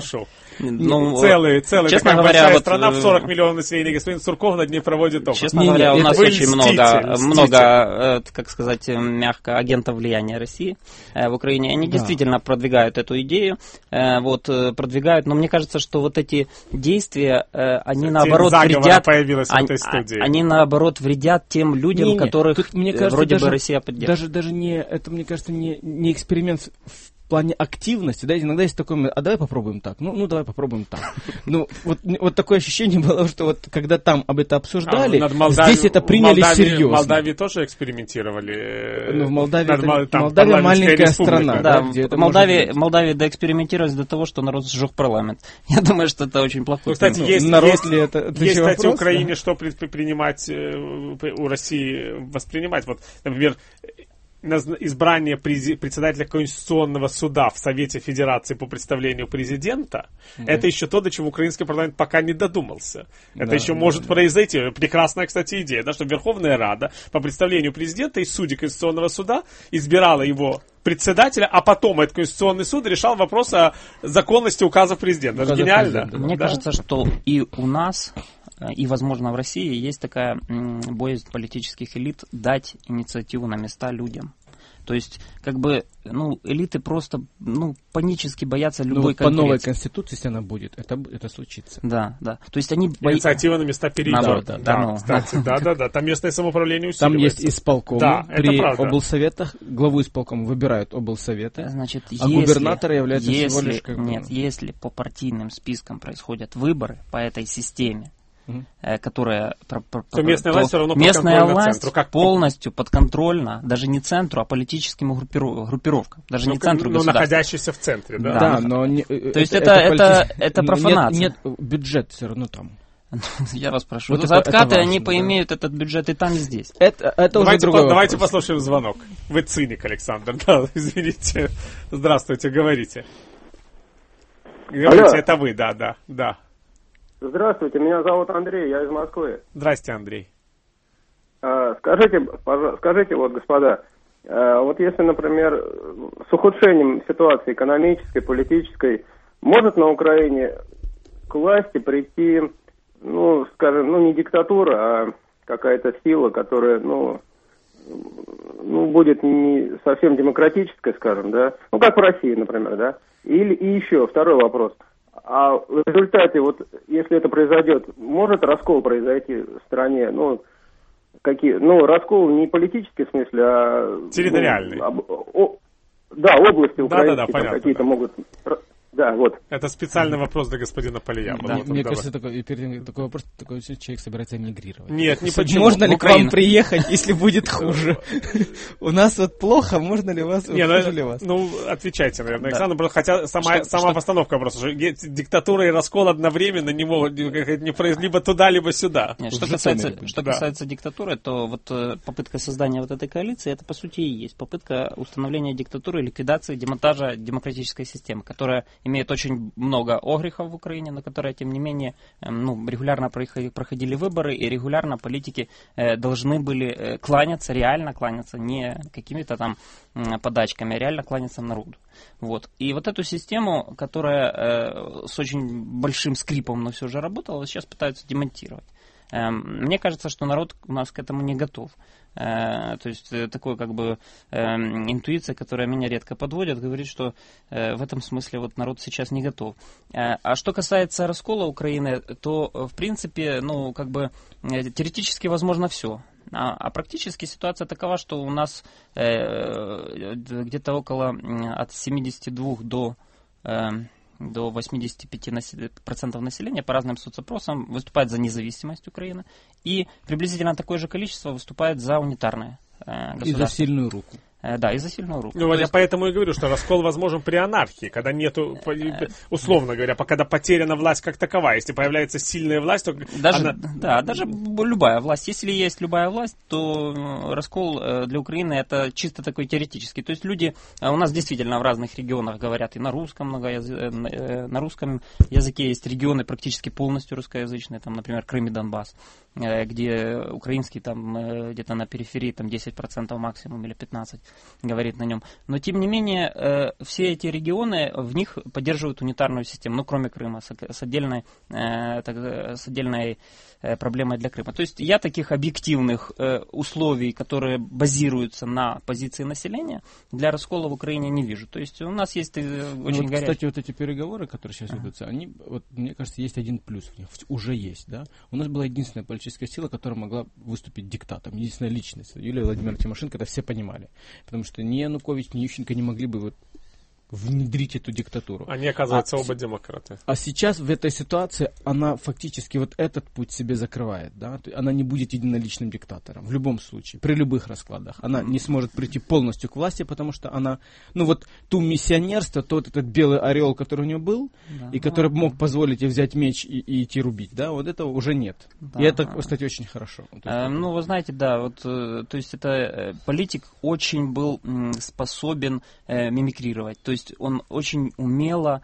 целая такая большая страна в 40 миллионов населения, господин Сурков над ней проводит опыт. Честно говоря, у нас очень много, как сказать, мягко, агентов влияния России в Украине. Они действительно продвигают эту идею, продвигают, но мне кажется, что вот эти действия, они наоборот вредят, они наоборот вредят тем людям, которых вроде бы Россия поддерживает. Даже не, это, мне кажется, не эксперимент в плане активности, да, иногда есть такое, а давай попробуем так, ну давай попробуем так. Ну, вот такое ощущение было, что вот когда там об этом обсуждали, здесь это приняли серьезно. В Молдавии тоже экспериментировали? Ну, в Молдавия маленькая страна. Да, в Молдавии доэкспериментировали до того, что народ сжег парламент. Я думаю, что это очень плохо. Кстати, есть, кстати, Украине да? что предпринимать у России, воспринимать. Вот, например, избрание председателя Конституционного суда в Совете Федерации по представлению президента, это еще то, до чего украинский парламент пока не додумался. Это еще может произойти. Прекрасная, кстати, идея, да, что Верховная Рада по представлению президента и судей Конституционного суда избирала его председателя, а потом этот Конституционный суд решал вопрос о законности указов президента. Это же гениально. Мне кажется, что и у нас, и, возможно, в России есть такая боязнь политических элит дать инициативу на места людям. То есть, как бы, элиты просто, панически боятся любой конкуренции. По новой конституции, если она будет, это случится. Да. То есть они инициатива на места перейдет. Кстати, да. Там местное самоуправление усиливается. Там есть исполком. Да, при облсоветах главу исполкома выбирают облсоветы, значит, а губернаторы являются всего лишь как... Нет, если по партийным спискам происходят выборы по этой системе, которая... То местная власть все равно местная власть центру, как полностью подконтрольна, даже не центру, а политическим группировкам. Даже не центру государства. Но находящийся в центре, да? Да, но... То есть это профанация. Нет, бюджет все равно там. Я вас прошу. Вот за откаты они поимеют этот бюджет и там, и здесь. Это уже другой вопрос. Давайте послушаем звонок. Вы циник, Александр. Да, извините. Здравствуйте, говорите. Говорите, это вы, да. Здравствуйте, меня зовут Андрей, я из Москвы. Здрасте, Андрей. Скажите, вот, господа, вот если, например, с ухудшением ситуации экономической, политической, может на Украине к власти прийти, не диктатура, а какая-то сила, которая, будет не совсем демократической, скажем, да? Как в России, например, да? И еще второй вопрос. А в результате, вот, если это произойдет, может раскол произойти в стране? Раскол не политический в смысле, а... территориальный. Области украинские понятно, какие-то могут... Да, вот. Это специальный вопрос для господина Полия. Да. Мне кажется, перед такой вопрос, такой человек собирается эмигрировать. Нет, не почему. Можно ли к вам приехать, если будет хуже? У нас вот плохо, можно ли вас, хуже ли вас? Отвечайте, наверное, Александр, хотя сама постановка просто, что диктатура и раскол одновременно не могут не произойти либо туда, либо сюда. Что касается диктатуры, то вот попытка создания вот этой коалиции, это по сути и есть попытка установления диктатуры, ликвидации, демонтажа демократической системы, которая имеет очень много огрехов в Украине, на которые, тем не менее, регулярно проходили выборы, и регулярно политики должны были реально кланяться, не какими-то там подачками, а реально кланяться народу. Вот. И вот эту систему, которая с очень большим скрипом, но все же работала, сейчас пытаются демонтировать. Мне кажется, что народ у нас к этому не готов. То есть такой интуиция, которая меня редко подводит, говорит, что в этом смысле вот народ сейчас не готов. А что касается раскола Украины, то в принципе, теоретически возможно все. А практически ситуация такова, что у нас где-то около от 72 до 85% населения по разным соцопросам выступает за независимость Украины, и приблизительно такое же количество выступает за унитарное государство. И за сильную руку. Да, и за сильную руку. Я поэтому и говорю, что раскол возможен при анархии, когда нету, условно говоря, когда потеряна власть как таковая. Если появляется сильная власть, то даже любая власть. Если есть любая власть, то раскол для Украины это чисто такой теоретический. То есть люди у нас действительно в разных регионах говорят и на русском на русском языке есть регионы практически полностью русскоязычные, там, например, Крым и Донбасс, где украинский там где-то на периферии там 10% максимум или 15% говорит на нем. Но, тем не менее, все эти регионы, в них поддерживают унитарную систему, кроме Крыма, с отдельной проблемой для Крыма. То есть я таких объективных условий, которые базируются на позиции населения, для раскола в Украине не вижу. То есть у нас есть очень горячие... Кстати, вот эти переговоры, которые сейчас ведутся, они, мне кажется, есть один плюс в них. Уже есть, да? У нас была единственная политическая сила, которая могла выступить диктатором, единственная личность. Юлия Владимировна Тимошенко, это все понимали. Потому что ни Янукович, ни Ющенко не могли бы внедрить эту диктатуру. Они, оказывается, оба демократы. А сейчас в этой ситуации она фактически вот этот путь себе закрывает. Да? Она не будет единоличным диктатором в любом случае, при любых раскладах. Она не сможет прийти полностью к власти, потому что она, ну вот ту миссионерство, тот этот белый орел, который у нее был, и который мог позволить ей взять меч и идти рубить, да, вот этого уже нет. Да. И это, кстати, очень хорошо. Ну, вы знаете, да, вот, то есть это политик очень был способен мимикрировать. То есть он очень умело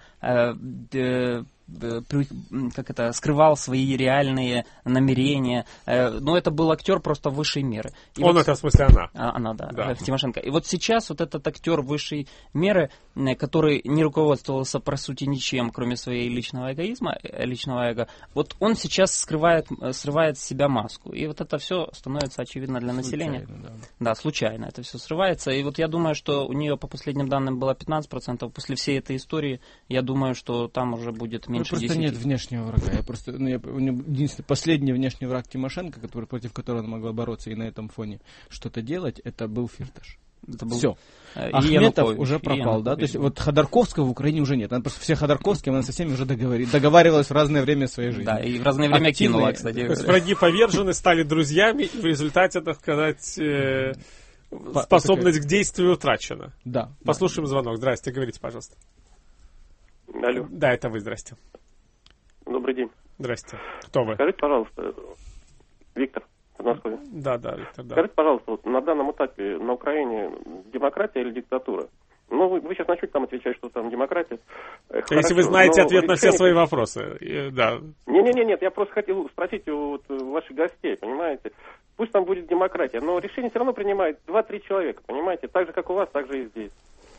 скрывал свои реальные намерения. Но это был актер просто высшей меры. И он, вот, это в смысле она. Она, да, Тимошенко. И вот сейчас вот этот актер высшей меры, который не руководствовался, по сути, ничем, кроме своей личного эгоизма, личного эго, вот он сейчас срывает с себя маску. И вот это все становится очевидно для населения. Да, случайно это все срывается. И вот я думаю, что у нее, по последним данным, было 15%. После всей этой истории, я думаю, что там уже будет меньше. Просто 10. Нет внешнего врага. У нее единственный последний внешний враг Тимошенко, против которого она могла бороться и на этом фоне что-то делать, это был Фирташ. Все. Ахметов уже пропал, да? То есть вот Ходорковского в Украине уже нет. Она просто все Ходорковские, она со всеми уже договаривалась в разное время своей жизни. Да, и в разное время кинула, кстати. То есть враги повержены, стали друзьями, и в результате, так сказать, способность к действию утрачена. Да. Послушаем звонок. Здрасте, говорите, пожалуйста. Алло. Да, это вы, здрасте. Добрый день. Здрасте. Кто вы? Скажите, пожалуйста, Виктор, Подмосковье. Да, Виктор, да. Скажите, пожалуйста, вот на данном этапе на Украине демократия или диктатура? Ну, вы сейчас начнете там отвечать, что там демократия. Хорошо, если вы знаете ответ на все свои вопросы, да. Нет, я просто хотел спросить у ваших гостей, понимаете? Пусть там будет демократия, но решение все равно принимает 2-3 человека, понимаете? Так же, как у вас, так же и здесь.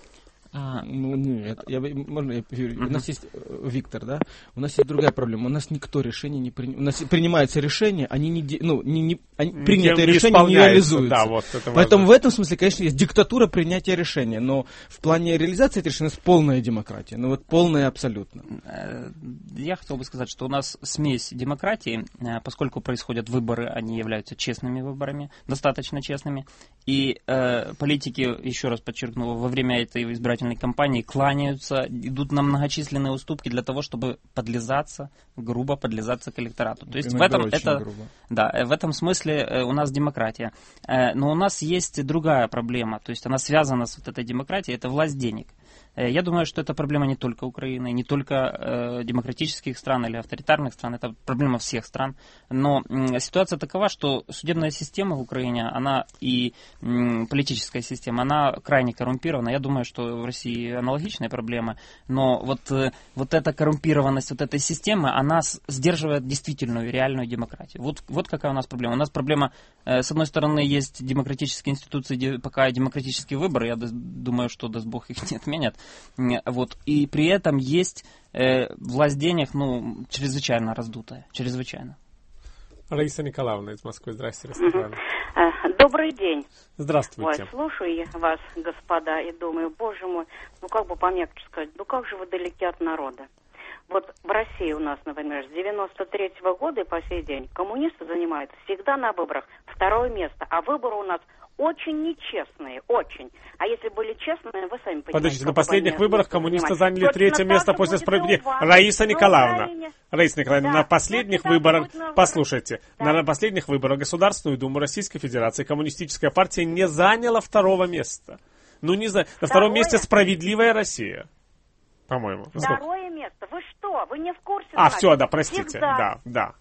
Нет, у нас есть Виктор, да? У нас есть другая проблема. У нас никто решение не принимает. У нас принимаются решения, они принятые решения не реализуются. Да, вот, поэтому в этом смысле, конечно, есть диктатура принятия решения, но в плане реализации этих решений полная демократия. Ну вот полная абсолютно. Я хотел бы сказать, что у нас смесь демократии, поскольку происходят выборы, они являются честными выборами, достаточно честными. И политики, еще раз подчеркну, во время этой избирательной кампании кланяются, идут на многочисленные уступки для того, чтобы грубо подлизаться к электорату. То есть в этом смысле у нас демократия. Но у нас есть другая проблема, то есть она связана с вот этой демократией, это власть денег. Я думаю, что это проблема не только Украины, не только демократических стран или авторитарных стран, это проблема всех стран. Но ситуация такова, что судебная система в Украине, она и политическая система, она крайне коррумпирована. Я думаю, что в России аналогичные проблемы. Но вот эта коррумпированность вот этой системы, она сдерживает действительную, реальную демократию. Вот какая у нас проблема. У нас проблема, с одной стороны, есть демократические институции, пока демократические выборы, я думаю, что, даст Бог, их не отменят. Вот. И при этом есть власть денег, чрезвычайно раздутая. Чрезвычайно. Раиса Николаевна из Москвы. Здравствуйте, Добрый день. Здравствуйте. Слушаю я вас, господа, и думаю, боже мой, как бы помягче сказать, как же вы далеки от народа. Вот в России у нас, например, с 93-го года и по сей день коммунисты занимают всегда на выборах 2-е место, а выборы у нас очень нечестные, очень. А если были честные, вы сами понимаете. Подождите, на последних выборах коммунисты заняли 3-е место после справедливости. Раиса Николаевна, на последних выборах, послушайте, на последних выборах Государственную Думу Российской Федерации Коммунистическая партия не заняла 2-го места. На 2-м месте «Справедливая Россия». По-моему. 2-е место. Вы что? Вы не в курсе? Все, да, простите. Всегда. Да.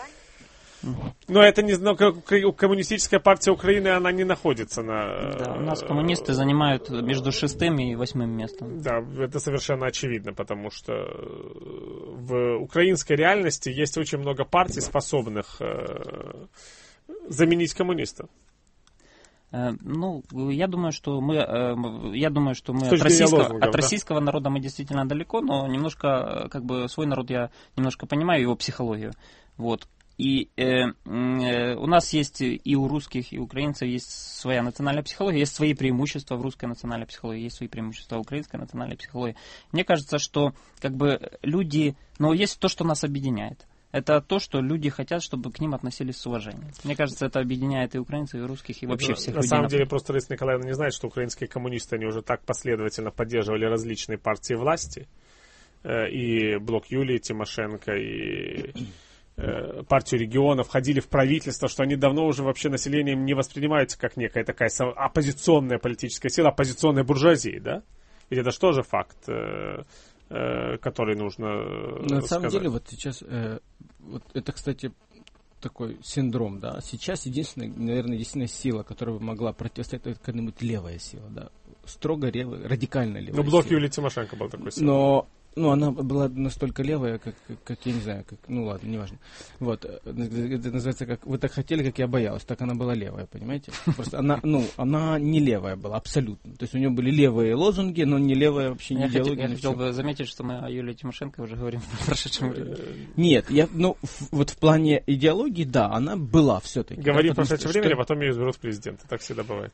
Но это не коммунистическая партия Украины, она не находится на... Да, у нас коммунисты занимают между 6-м и 8-м местом. Да, это совершенно очевидно, потому что в украинской реальности есть очень много партий, способных заменить коммунистов. Я думаю, что мы от российского народа мы действительно далеко, но немножко, свой народ я немножко понимаю, его психологию. Вот. И у нас есть и у русских, и у украинцев есть своя национальная психология, есть свои преимущества в русской национальной психологии, есть свои преимущества в украинской национальной психологии. Мне кажется, что люди, есть то, что нас объединяет. это то, что люди хотят, чтобы к ним относились с уважением. Мне кажется, это объединяет и украинцев, и русских, и вообще всех людей. На самом деле, просто Раиса Николаевна не знает, что украинские коммунисты, они уже так последовательно поддерживали различные партии власти, и блок Юлии Тимошенко, и партию регионов, входили в правительство, что они давно уже вообще населением не воспринимаются как некая такая оппозиционная политическая сила, оппозиционная буржуазия, да? Ведь это же тоже факт, который нужно На самом деле, вот сейчас, вот это, кстати, такой синдром, да, сейчас единственная сила, которая бы могла противостоять, это какая-нибудь левая сила, да, строго левая, радикально левая. Ну, блок Юлии Тимошенко был такой силой. Но она была настолько левая, как я не знаю, ну ладно, неважно. Вот, это называется, как вы так хотели, как я боялась, так она была левая, понимаете? Просто она не левая была, абсолютно. То есть у нее были левые лозунги, но не левая вообще не идеология. Я хотел бы заметить, что мы о Юлии Тимошенко уже говорим в прошедшем времени. Нет, вот в плане идеологии, да, она была все-таки. Говорим в прошедшем времени, а потом ее изберут в президенты. Так всегда бывает.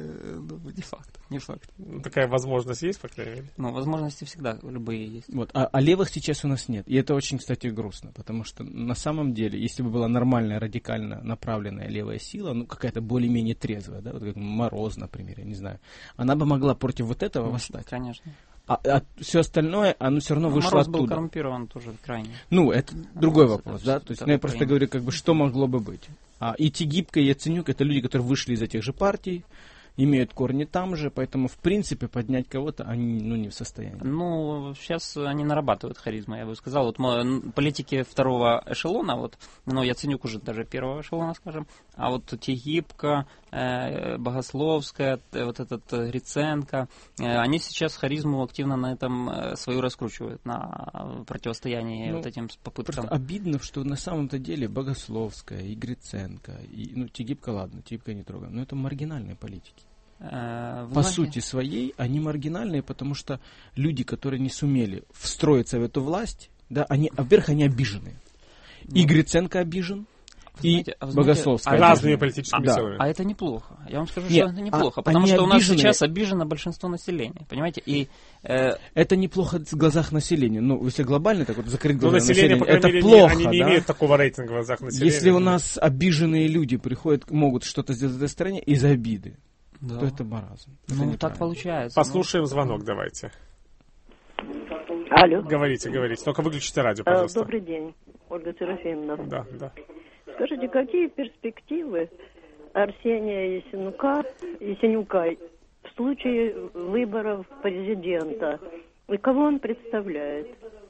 Не факт. Такая возможность есть, по крайней мере? Ну, возможности всегда любые есть. Вот, а левых сейчас у нас нет. И это очень, кстати, грустно, потому что на самом деле, если бы была нормальная, радикально направленная левая сила, ну, какая-то более-менее трезвая, да, вот как Мороз, например, я не знаю, она бы могла против вот этого восстать. Конечно. А все остальное, оно все равно вышло Мороз оттуда. был коррумпирован тоже крайне. Ну, это другой вопрос, да, то есть я просто говорю, как бы, что могло бы быть. И Тигибко, и Яценюк, это люди, которые вышли из этих же партий, имеют корни там же, поэтому, в принципе, поднять кого-то они не в состоянии. Ну, сейчас они нарабатывают харизму, я бы сказал. Вот политики второго эшелона, Яценюк уже даже первого эшелона, скажем, а вот Тигибко, Богословская, вот этот Гриценко, они сейчас харизму активно на этом свою раскручивают, на противостоянии вот этим попыткам. Просто обидно, что на самом-то деле Богословская и Гриценко, и, Тигибко, ладно, Тигибко не трогаем, но это маргинальные политики. По сути своей они маргинальные, потому что люди, которые не сумели встроиться в эту власть, да, во-первых, они обижены. И Гриценко обижен, и Богословская. Разными политическими силами. А это неплохо. Я вам скажу, что это неплохо, потому что у нас сейчас обижено большинство населения, понимаете? И это неплохо в глазах населения. Ну, если глобально так вот закрыть глаза населения, это плохо, они не имеют такого рейтинга в глазах населения. Если у нас обиженные люди могут что-то сделать в этой стране из-за обиды, то это маразм. Ну, так получается. Послушаем звонок, давайте. Алло. Говорите. Только выключите радио, пожалуйста. Добрый день, Ольга Серафимовна. Да. Скажите, какие перспективы Арсения Яценюка в случае выборов президента? И кого он представляет?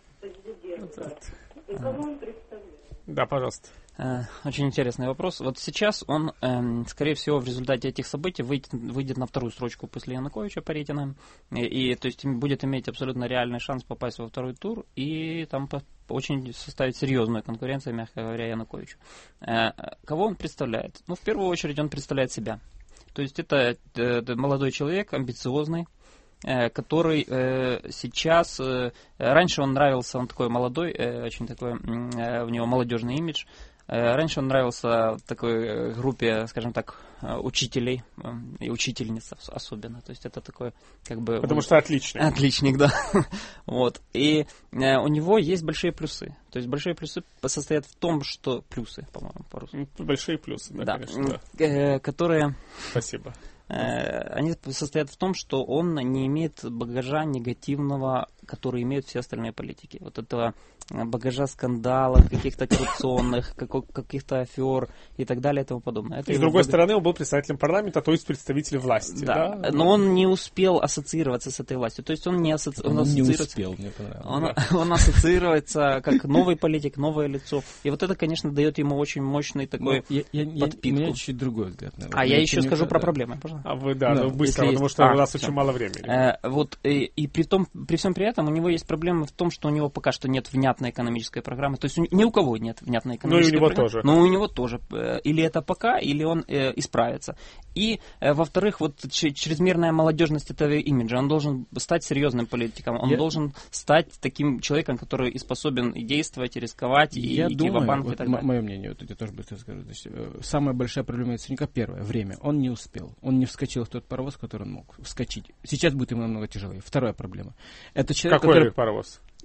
Да, пожалуйста. Очень интересный вопрос. Вот сейчас он, скорее всего, в результате этих событий выйдет на вторую строчку после Януковича по рейтингам. И то есть будет иметь абсолютно реальный шанс попасть во второй тур и там очень составить серьезную конкуренцию, мягко говоря, Януковичу. Кого он представляет? Ну, в первую очередь, он представляет себя. То есть это молодой человек, амбициозный, который сейчас... Раньше он нравился, он такой молодой, очень такой, у него молодежный имидж. Раньше он нравился такой группе, скажем так, учителей и учительниц особенно. То есть это такой, как бы... Потому что отличник. Отличник, да. Вот. И у него есть большие плюсы. То есть большие плюсы состоят в том, что... Плюсы, по-моему, по-русски. Большие плюсы, да, конечно. Да. Которые... Спасибо. Они состоят в том, что он не имеет багажа негативного, который имеют все остальные политики. Вот этого багажа скандалов, каких-то коррупционных, каких-то афер и так далее и тому подобное. И с другой стороны, он был представителем парламента, то есть представителем власти. Да. Но он не успел ассоциироваться с этой властью. То есть он не успел, мне понравилось. Он ассоциируется как новый политик, новое лицо. И вот это, конечно, дает ему очень мощный такой подпитку. У меня чуть другой взгляд. Я еще скажу про проблемы, пожалуйста. А вы, быстро, потому что у нас очень мало времени. Вот, и при всем при этом у него есть проблема в том, что у него пока что нет внятной экономической программы. То есть ни у кого нет внятной экономической программы. Но у него тоже. Или это пока, или он исправится. И, во-вторых, вот чрезмерная молодежность этого имиджа. Он должен стать серьезным политиком. Он должен стать таким человеком, который и способен и действовать, и рисковать, и идти в банк и так далее. Мое мнение, вот я тоже быстро скажу. То есть, самая большая проблема Яценюка первое время. Он не успел. Он не вскочил в тот паровоз, в который он мог вскочить. Сейчас будет ему намного тяжелее. Вторая проблема. Это человек, Какой паровоз?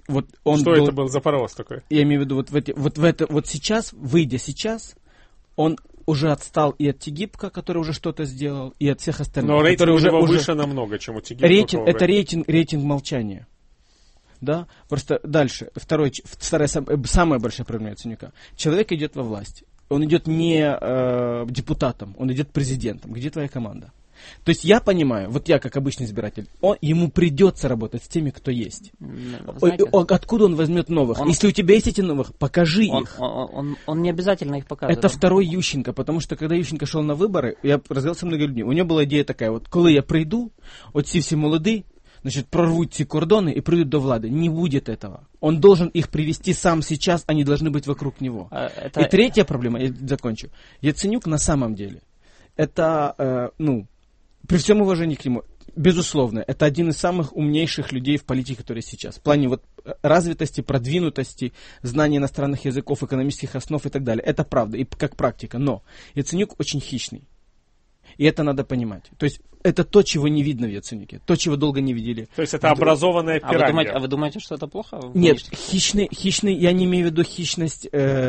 вот он что это был за паровоз такой? Я имею в виду, вот сейчас, выйдя сейчас, он уже отстал и от Тегибко, который уже что-то сделал, и от всех остальных. Но рейтинг у него выше намного, чем у Тегибко. Это рейтинг молчания. Да? Просто дальше. Вторая самая большая проблема Яценюка. Человек идет во власть. Он идет не депутатом, он идет президентом. Где твоя команда? То есть я понимаю, вот я как обычный избиратель, ему придется работать с теми, кто есть. Знаете, откуда он возьмет новых? Если у тебя есть эти новых, покажи их. Он не обязательно их показывает. Это второй Ющенко, потому что когда Ющенко шел на выборы, я разговаривал со многими людьми, у него была идея такая, вот коли я прийду, от всі молоді, значит, прорвут ці кордоны и придут до влады. Не будет этого. Он должен их привести сам сейчас, они должны быть вокруг него. И третья проблема, я закончу. Яценюк на самом деле, это, при всем уважении к нему, безусловно, это один из самых умнейших людей в политике, который сейчас. В плане вот развитости, продвинутости, знания иностранных языков, экономических основ и так далее. Это правда, и как практика. Но Яценюк очень хищный. И это надо понимать. То есть это то, чего не видно в Яценюке, то, чего долго не видели. То есть это образованная пирамида. А вы думаете, что это плохо? Нет, хищный, я не имею в виду хищность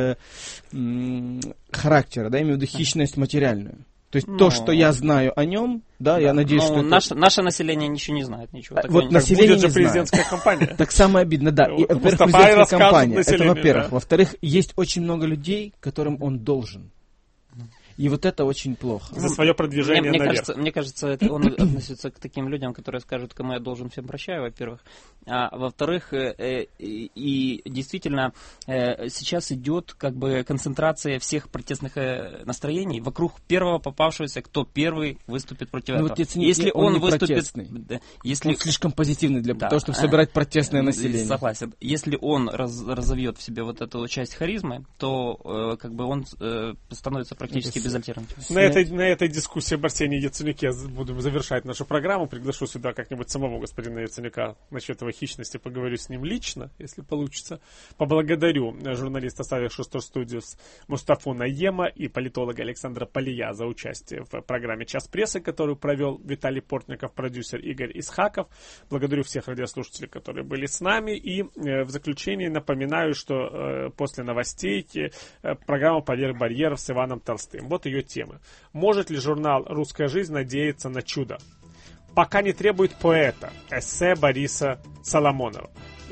характера, да, я имею в виду хищность материальную. То есть то, что я знаю о нем, да, я надеюсь, что наше население ничего не знает, ничего. Вот население будет же президентская кампания. Так самое обидно, да. Во-первых, президентская кампания, это во-первых. Во-вторых, есть очень много людей, которым он должен. И вот это очень плохо. За свое продвижение наверх. Мне кажется, он относится к таким людям, которые скажут, кому я должен, всем прощаю, во-первых. А во-вторых, и действительно, сейчас идет как бы концентрация всех протестных настроений вокруг первого попавшегося, кто первый выступит против этого. Вот если он выступит... Если он слишком позитивный для того, чтобы собирать протестное население. Согласен. Если он разовьет в себе вот эту часть харизмы, то как бы он становится практически без альтернатив. На этой дискуссии об Арсении Яценюке будем завершать нашу программу. Приглашу сюда как-нибудь самого господина Яценюка насчет его хищности. Поговорю с ним лично, если получится. Поблагодарю журналиста, оставившего студию Мустафу Наема и политолога Александра Полия за участие в программе «Час прессы», которую провел Виталий Портников, продюсер Игорь Исхаков. Благодарю всех радиослушателей, которые были с нами. И в заключение напоминаю, что после новостей программа «Поверх барьеров» с Иваном Толстым. Вот ее темы. Может ли журнал «Русская жизнь» надеяться на чудо? Пока не требует поэта. Эссе Бориса Соломонова.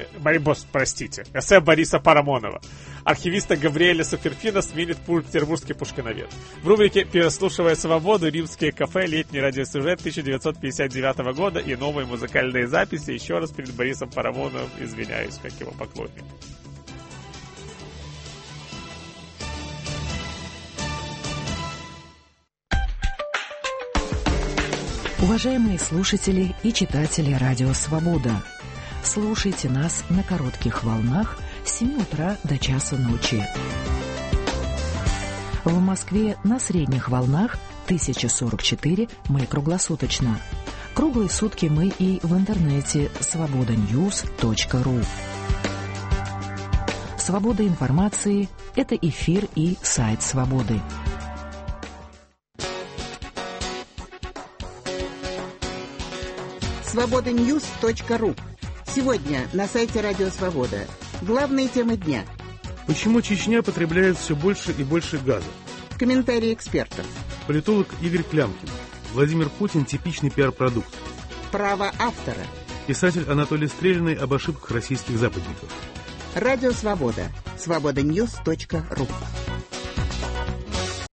Эссе Бориса Парамонова. Архивиста Гавриэля Суферфина сменит петербургский пушкиновед. В рубрике «Переслушивая свободу» римские кафе, летний радиосюжет 1959 года и новые музыкальные записи. Еще раз перед Борисом Парамоновым извиняюсь, как его поклонник. Уважаемые слушатели и читатели Радио Свобода, слушайте нас на коротких волнах с 7 утра до часу ночи. В Москве на средних волнах 1044 мы круглосуточно. Круглые сутки мы и в интернете svobodanews.ru. Свобода информации – это эфир и сайт Свободы. svobodanews.ru. Сегодня на сайте Радио Свобода. Главные темы дня. Почему Чечня потребляет все больше и больше газа? Комментарии экспертов. Политолог Игорь Клямкин. Владимир Путин – типичный пиар-продукт. Право автора. Писатель Анатолий Стрелянный об ошибках российских западников. Радио Свобода. svobodanews.ru.